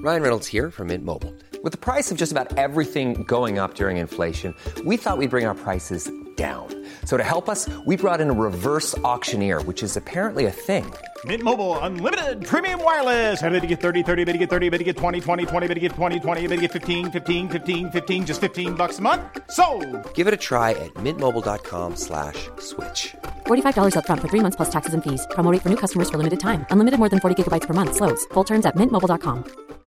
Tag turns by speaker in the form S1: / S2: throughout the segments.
S1: Ryan Reynolds here from Mint Mobile. With the price of just about everything going up during inflation, we thought we'd bring our prices down. So to help us, we brought in a reverse auctioneer, which is apparently a thing.
S2: Mint Mobile Unlimited Premium Wireless. How to get 30, 30, bit to get 30, bit to get 20, 20, 20, bit to get 20, 20, bit to get 15, 15, 15, 15, just $15 a month? Sold!
S1: Give it a try at mintmobile.com/switch.
S3: $45 up front for 3 months plus taxes and fees. Promo rate for new customers for limited time. Unlimited more than 40 gigabytes per month. Slows full terms at mintmobile.com.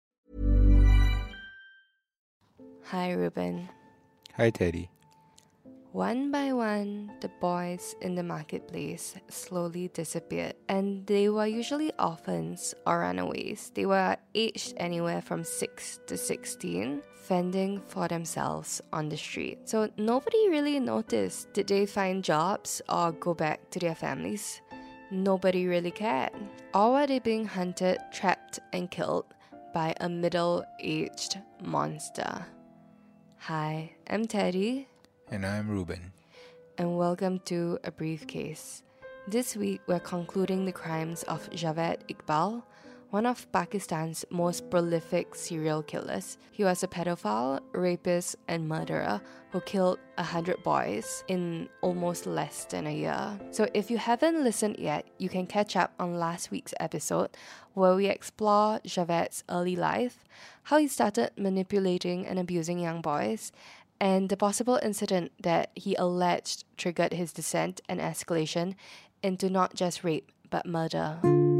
S4: Hi, Ruben.
S5: Hi, Teddy.
S4: One by one, the boys in the marketplace slowly disappeared, and they were usually orphans or runaways. They were aged anywhere from 6 to 16, fending for themselves on the street. So nobody really noticed. Did they find jobs or go back to their families? Nobody really cared. Or were they being hunted, trapped, and killed by a middle-aged monster? Hi, I'm Teddy.
S5: And I'm Ruben.
S4: And welcome to A Briefcase. This week, we're concluding the crimes of Javed Iqbal, one of Pakistan's most prolific serial killers. He was a pedophile, rapist, and murderer who killed 100 boys in almost less than a year. So if you haven't listened yet, you can catch up on last week's episode where we explore Javed's early life, how he started manipulating and abusing young boys, and the possible incident that he alleged triggered his descent and escalation into not just rape, but murder.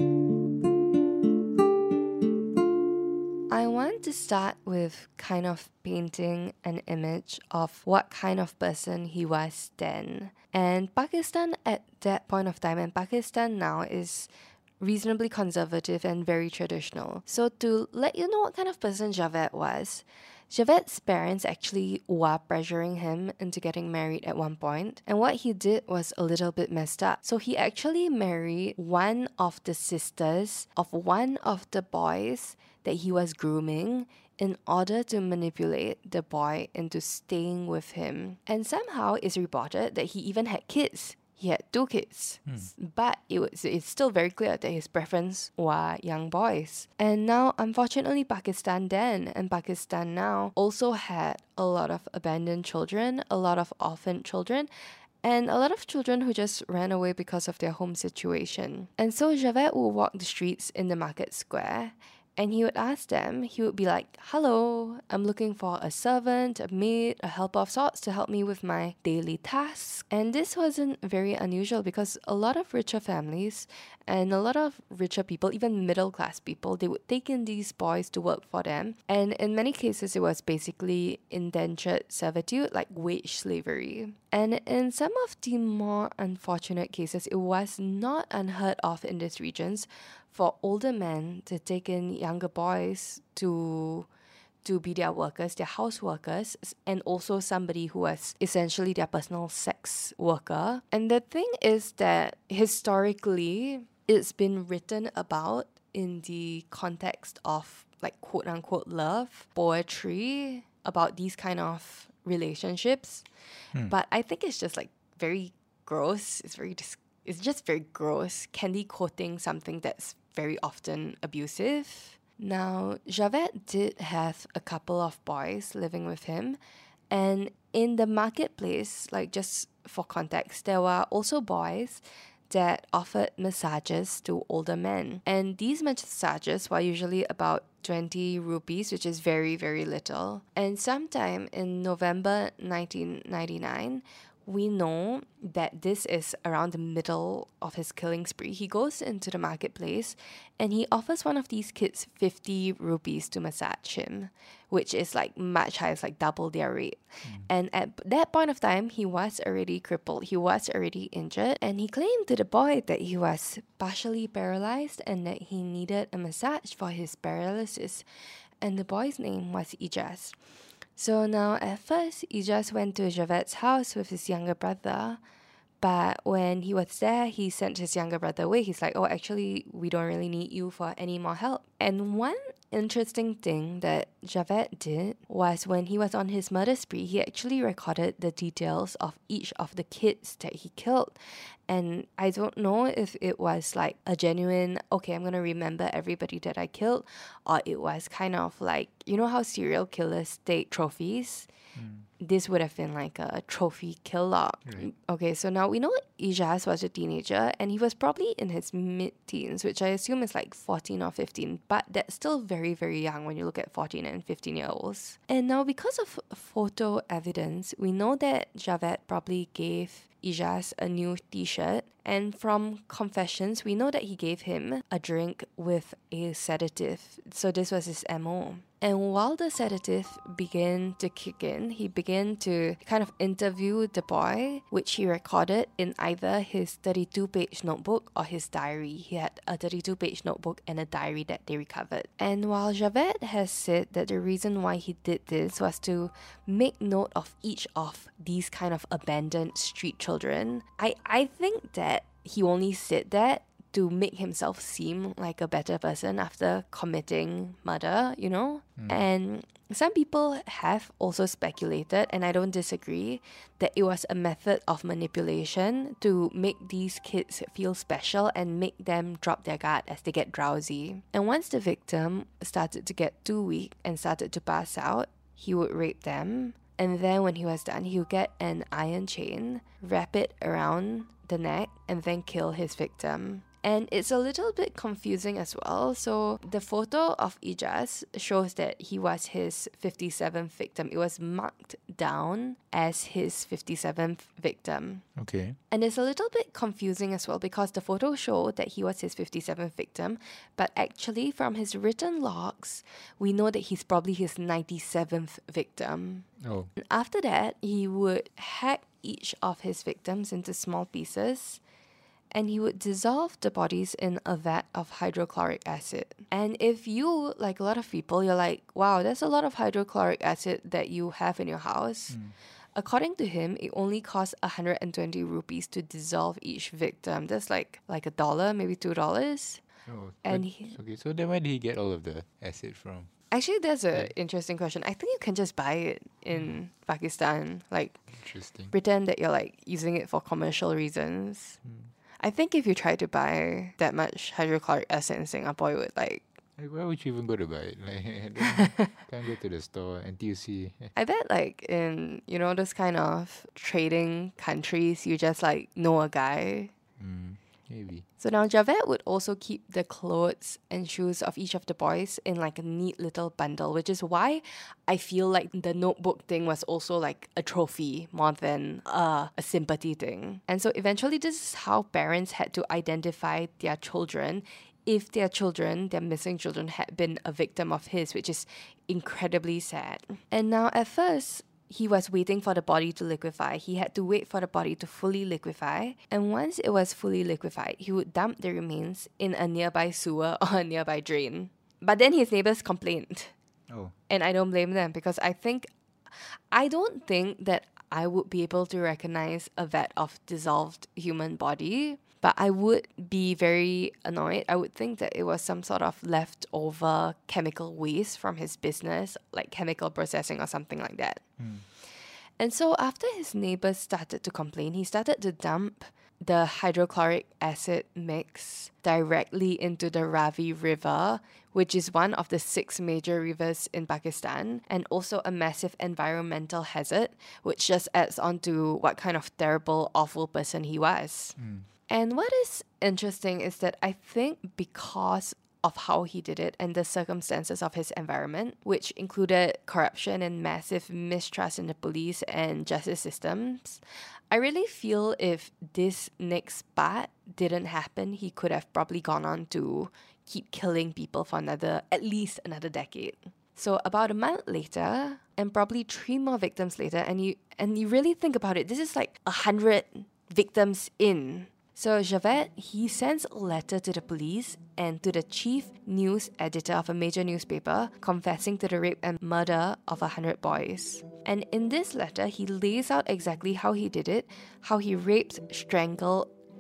S4: I want to start with kind of painting an image of what kind of person he was then. And Pakistan at that point of time, and Pakistan now, is reasonably conservative and very traditional. So to let you know what kind of person Javed was, Javed's parents actually were pressuring him into getting married at one point, and what he did was a little bit messed up. So he actually married one of the sisters of one of the boys that he was grooming in order to manipulate the boy into staying with him. And somehow it's reported that he even had kids. He had 2 kids, but it's still very clear that his preference were young boys. And now, unfortunately, Pakistan then and Pakistan now also had a lot of abandoned children, a lot of orphaned children, and a lot of children who just ran away because of their home situation. And so Javed would walk the streets in the market square, and he would ask them, he would be like, "Hello, I'm looking for a servant, a maid, a helper of sorts to help me with my daily tasks." And this wasn't very unusual because a lot of richer families and a lot of richer people, even middle-class people, they would take in these boys to work for them. And in many cases, it was basically indentured servitude, like wage slavery. And in some of the more unfortunate cases, it was not unheard of in these regions for older men to take in younger boys to be their workers, their house workers, and also somebody who was essentially their personal sex worker. And the thing is that historically, it's been written about in the context of like quote-unquote love, poetry, about these kind of relationships. But I think it's just like very gross. It's just very gross, candy coating something that's very often abusive. Now, Javed did have a couple of boys living with him, and in the marketplace, like just for context, there were also boys that offered massages to older men. And these massages were usually about 20 rupees, which is very, very little. And sometime in November 1999, we know that this is around the middle of his killing spree. He goes into the marketplace and he offers one of these kids 50 rupees to massage him, which is like much higher, it's like double their rate. And at that point of time, he was already crippled, he was already injured, and he claimed to the boy that he was partially paralyzed and that he needed a massage for his paralysis. And the boy's name was Ijaz. So now at first, Ijaz went to Javed's house with his younger brother, but when he was there, he sent his younger brother away. He's like, "Oh, actually, we don't really need you for any more help." And one interesting thing that Javed did was when he was on his murder spree, he actually recorded the details of each of the kids that he killed. And I don't know if it was like a genuine, okay, I'm going to remember everybody that I killed, or it was kind of like, you know how serial killers take trophies? This would have been like a trophy kill log.
S5: Right.
S4: Okay, so now we know Ijaz was a teenager and he was probably in his mid-teens, which I assume is like 14 or 15, but that's still very, very young when you look at 14 and 15-year-olds. And now because of photo evidence, we know that Javed probably gave Ijaz a new t-shirt, and from confessions, we know that he gave him a drink with a sedative. So this was his MO. And while the sedative began to kick in, he began to kind of interview the boy, which he recorded in either his 32-page notebook or his diary. He had a 32-page notebook and a diary that they recovered. And while Javed has said that the reason why he did this was to make note of each of these kind of abandoned street children, I think that he only said that to make himself seem like a better person after committing murder, you know? And some people have also speculated, and I don't disagree, that it was a method of manipulation to make these kids feel special and make them drop their guard as they get drowsy. And once the victim started to get too weak and started to pass out, he would rape them. And then when he was done, he would get an iron chain, wrap it around the neck, and then kill his victim. And it's a little bit confusing as well. So the photo of Ijaz shows that he was his 57th victim. It was marked down as his 57th victim.
S5: Okay.
S4: And it's a little bit confusing as well because the photo showed that he was his 57th victim, but actually from his written logs, we know that he's probably his 97th victim.
S5: Oh.
S4: And after that, he would hack each of his victims into small pieces, and he would dissolve the bodies in a vat of hydrochloric acid. And if you, like a lot of people, you're like, wow, there's a lot of hydrochloric acid that you have in your house. According to him, it only costs 120 rupees to dissolve each victim. That's like $1, maybe $2.
S5: Oh.
S4: And
S5: Okay, so then where did he get all of the acid from?
S4: Actually, that's an interesting question. I think you can just buy it in Pakistan. Like,
S5: Interesting.
S4: pretend that you're like using it for commercial reasons. I think if you try to buy that much hydrochloric acid in Singapore, you would like...
S5: Like, where would you even go to buy it? Like, can't go to the store, NTUC.
S4: I bet like in, you know, those kind of trading countries, you just like know a guy.
S5: Maybe.
S4: So now Javed would also keep the clothes and shoes of each of the boys in like a neat little bundle, which is why I feel like the notebook thing was also like a trophy more than a sympathy thing. And so eventually this is how parents had to identify their children if their missing children, had been a victim of his, which is incredibly sad. And now at first, he was waiting for the body to liquefy. He had to wait for the body to fully liquefy. And once it was fully liquefied, he would dump the remains in a nearby sewer or a nearby drain. But then his neighbors complained.
S5: Oh.
S4: And I don't blame them because I don't think that I would be able to recognize a vat of dissolved human body. But I would be very annoyed. I would think that it was some sort of leftover chemical waste from his business, like chemical processing or something like that. And so after his neighbors started to complain, he started to dump the hydrochloric acid mix directly into the Ravi River, which is one of the 6 major rivers in Pakistan, and also a massive environmental hazard, which just adds on to what kind of terrible, awful person he was. And what is interesting is that I think because of how he did it and the circumstances of his environment, which included corruption and massive mistrust in the police and justice systems, I really feel if this next part didn't happen, he could have probably gone on to keep killing people for at least another decade. So about a month later, and probably 3 more victims later, and you really think about it, this is like 100 victims in. So Javed, he sends a letter to the police and to the chief news editor of a major newspaper confessing to the rape and murder of 100 boys. And in this letter, he lays out exactly how he did it, how he raped, strangled,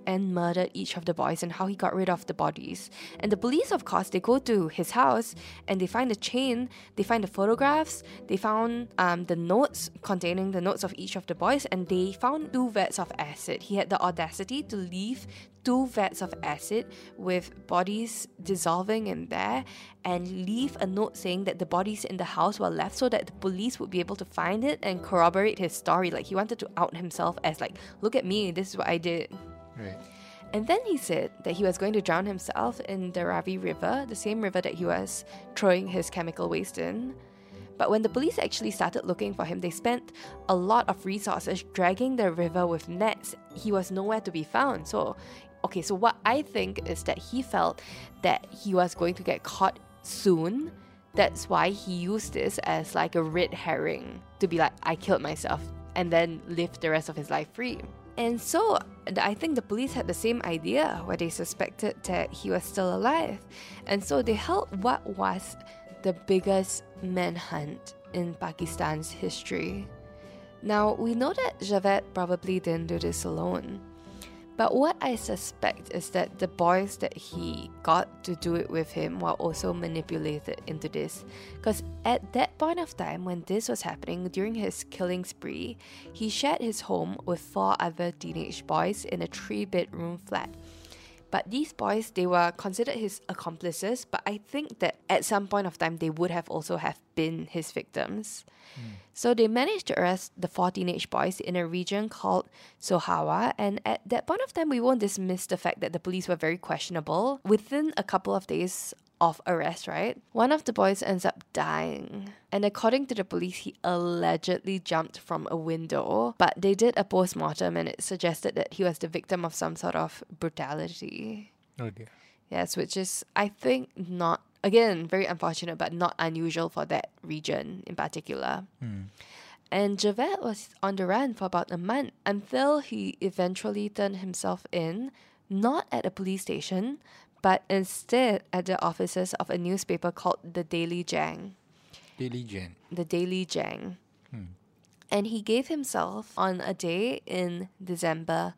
S4: and murdered each of the boys and how he got rid of the bodies. And the police, of course, they go to his house and they find the chain, they find the photographs, they found the notes containing the notes of each of the boys, and they found 2 vats of acid. He had the audacity to leave 2 vats of acid with bodies dissolving in there and leave a note saying that the bodies in the house were left so that the police would be able to find it and corroborate his story. Like, he wanted to out himself as like, look at me, this is what I did.
S5: Right.
S4: And then he said that he was going to drown himself in the Ravi River, the same river that he was throwing his chemical waste in. But when the police actually started looking for him, they spent a lot of resources dragging the river with nets. He was nowhere to be found. So what I think is that he felt that he was going to get caught soon. That's why he used this as like a red herring to be like, I killed myself, and then live the rest of his life free. And so I think the police had the same idea, where they suspected that he was still alive. And so they held what was the biggest manhunt in Pakistan's history. Now, we know that Javed probably didn't do this alone. But what I suspect is that the boys that he got to do it with him were also manipulated into this. Because at that point of time, when this was happening, during his killing spree, he shared his home with 4 other teenage boys in a 3-bedroom flat. But these boys, they were considered his accomplices, but I think that at some point of time, they would have also have been his victims. So they managed to arrest the 4 teenage boys in a region called Sohawa, and at that point of time, we won't dismiss the fact that the police were very questionable. Within a couple of days of arrest, right, one of the boys ends up dying. And according to the police, he allegedly jumped from a window, but they did a post-mortem and it suggested that he was the victim of some sort of brutality.
S5: Oh dear.
S4: Yes, which is, I think, not, again, very unfortunate, but not unusual for that region in particular. And Javed was on the run for about a month until he eventually turned himself in, not at a police station, but instead at the offices of a newspaper called the Daily Jang.
S5: Daily Jen.
S4: The Daily Jang. And he gave himself on a day in December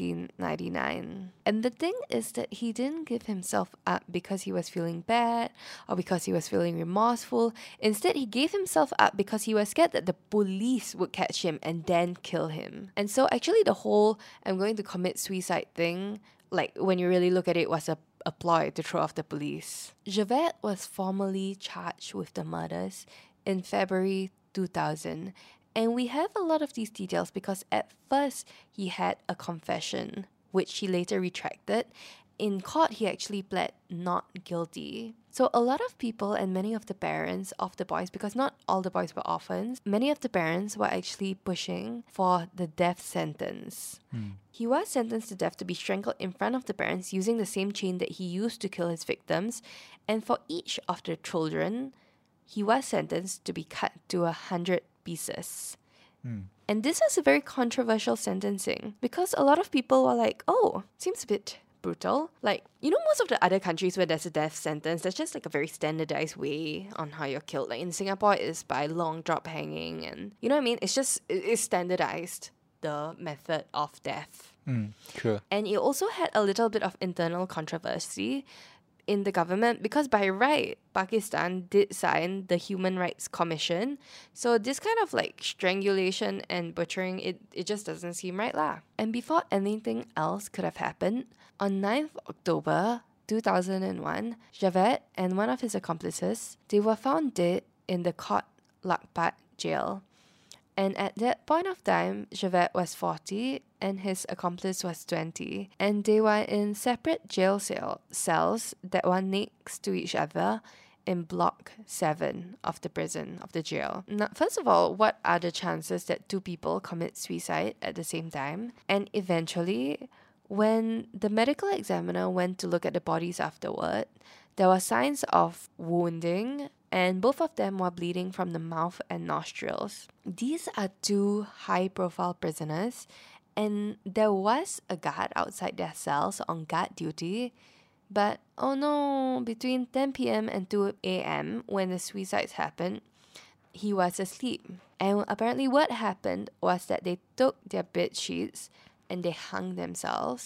S4: 1999. And the thing is that he didn't give himself up because he was feeling bad or because he was feeling remorseful. Instead, he gave himself up because he was scared that the police would catch him and then kill him. And so actually the whole I'm going to commit suicide thing, like when you really look at it, was a ploy to throw off the police. Javed was formally charged with the murders in February 2000. And we have a lot of these details because at first he had a confession, which he later retracted. In court, he actually pled not guilty. So a lot of people and many of the parents of the boys, because not all the boys were orphans, many of the parents were actually pushing for the death sentence. He was sentenced to death to be strangled in front of the parents using the same chain that he used to kill his victims. And for each of the children, he was sentenced to be cut to 100 pieces. And this was a very controversial sentencing because a lot of people were like, oh, seems a bit brutal. Like, you know, most of the other countries where there's a death sentence, there's just like a very standardized way on how you're killed. Like in Singapore, it's by long drop hanging, and you know what I mean? It's standardized, the method of death.
S5: Sure.
S4: And it also had a little bit of internal controversy in the government because by right, Pakistan did sign the Human Rights Commission. So this kind of like strangulation and butchering, it just doesn't seem right lah. And before anything else could have happened, on 9th October 2001, Javed and one of his accomplices, they were found dead in the Kot Lakpat jail. And at that point of time, Javed was 40 and his accomplice was 20. And they were in separate jail cells that were next to each other in Block 7 of the prison, of the jail. Now, first of all, what are the chances that 2 people commit suicide at the same time? And eventually, when the medical examiner went to look at the bodies afterward, there were signs of wounding, and both of them were bleeding from the mouth and nostrils. These are 2 high-profile prisoners, and there was a guard outside their cells on guard duty. But, oh no, between 10 p.m. and 2 a.m., when the suicides happened, he was asleep. And apparently what happened was that they took their bed sheets and they hung themselves.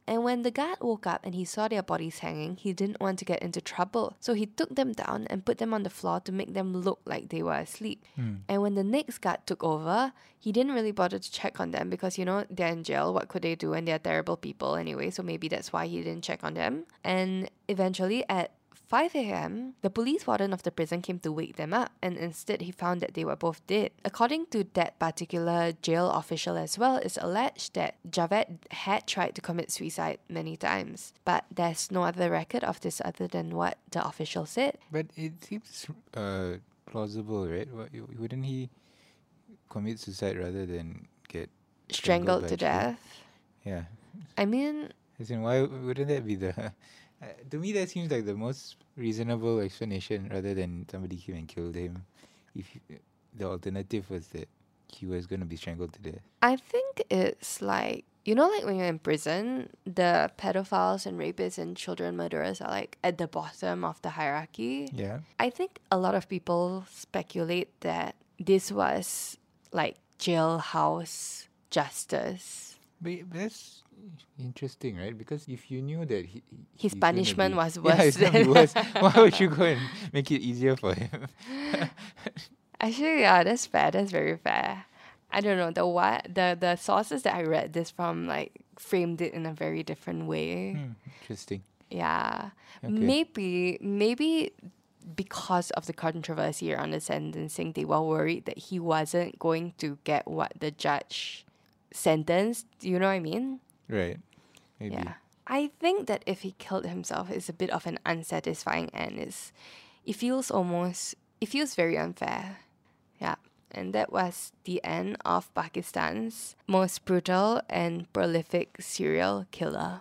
S4: And when the guard woke up and he saw their bodies hanging, he didn't want to get into trouble. So he took them down and put them on the floor to make them look like they were asleep. And when the next guard took over, he didn't really bother to check on them because, you know, they're in jail. What could they do? And they're terrible people anyway. So maybe that's why he didn't check on them. And eventually at 5 a.m., the police warden of the prison came to wake them up, and instead he found that they were both dead. According to that particular jail official as well, it's alleged that Javed had tried to commit suicide many times, but there's no other record of this other than what the official said.
S5: But it seems plausible, right? Wouldn't he commit suicide rather than get
S4: Strangled
S5: by
S4: to
S5: jail?
S4: death.
S5: Yeah.
S4: I mean,
S5: As in, why wouldn't that be the... to me, that seems like the most reasonable explanation rather than somebody came and killed him. If the alternative was that he was going to be strangled to death.
S4: I think it's like, you know, like when you're in prison, the pedophiles and rapists and children murderers are like at the bottom of the hierarchy.
S5: Yeah.
S4: I think a lot of people speculate that this was like jailhouse justice.
S5: But that's interesting, right? Because if you knew that
S4: His
S5: he's gonna
S4: punishment
S5: be-
S4: was
S5: yeah,
S4: worse
S5: it's gonna be
S4: than-
S5: worse. Why would you go and make it easier for him?
S4: Actually, yeah, that's fair. That's very fair. I don't know, the sources that I read this from like framed it in a very different way.
S5: Interesting.
S4: Yeah.
S5: Okay.
S4: Maybe because of the controversy around the sentencing, they were worried that he wasn't going to get what the judge sentenced. Do you know what I mean?
S5: Right. Maybe.
S4: Yeah. I think that if he killed himself, it's a bit of an unsatisfying end. It feels very unfair. Yeah. And that was the end of Pakistan's most brutal and prolific serial killer.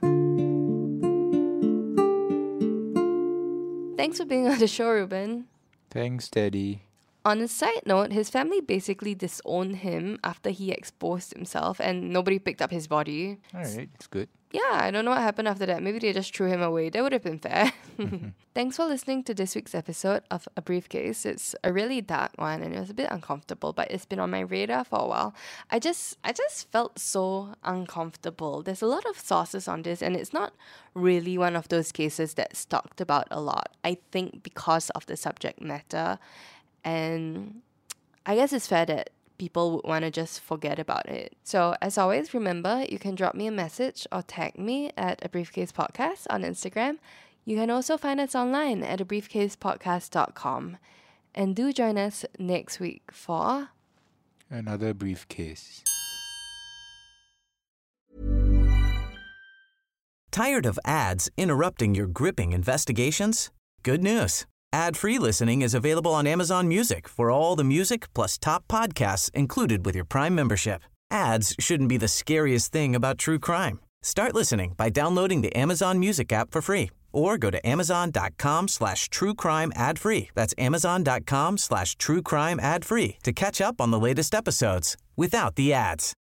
S4: Thanks for being on the show, Ruben.
S5: Thanks, Daddy.
S4: On a side note, his family basically disowned him after he exposed himself and nobody picked up his body.
S5: All right, it's good.
S4: Yeah, I don't know what happened after that. Maybe they just threw him away. That would have been fair. Thanks for listening to this week's episode of A Briefcase. It's a really dark one and it was a bit uncomfortable, but it's been on my radar for a while. I just felt so uncomfortable. There's a lot of sources on this and it's not really one of those cases that's talked about a lot. I think because of the subject matter, and I guess it's fair that people would want to just forget about it. So as always, remember, you can drop me a message or tag me at A Briefcase Podcast on Instagram. You can also find us online at abriefcasepodcast.com. And do join us next week for
S5: Another briefcase.
S6: Tired of ads interrupting your gripping investigations? Good news. Ad-free listening is available on Amazon Music for all the music plus top podcasts included with your Prime membership. Ads shouldn't be the scariest thing about true crime. Start listening by downloading the Amazon Music app for free or go to amazon.com/truecrime ad-free. That's amazon.com/truecrime ad-free to catch up on the latest episodes without the ads.